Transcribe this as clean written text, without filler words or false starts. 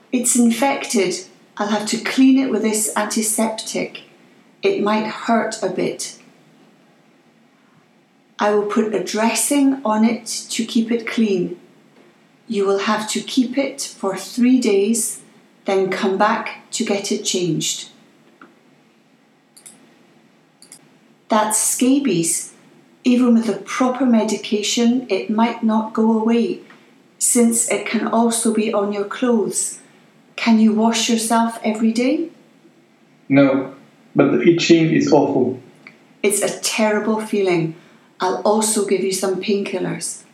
It's infected. I'll have to clean it with this antiseptic. It might hurt a bit. I will put a dressing on it to keep it clean. You will have to keep it for 3 days, then come back to get it changed. That's scabies. Even with the proper medication, it might not go away, since it can also be on your clothes. Can you wash yourself every day? No, but the itching is awful. It's a terrible feeling. I'll also give you some painkillers.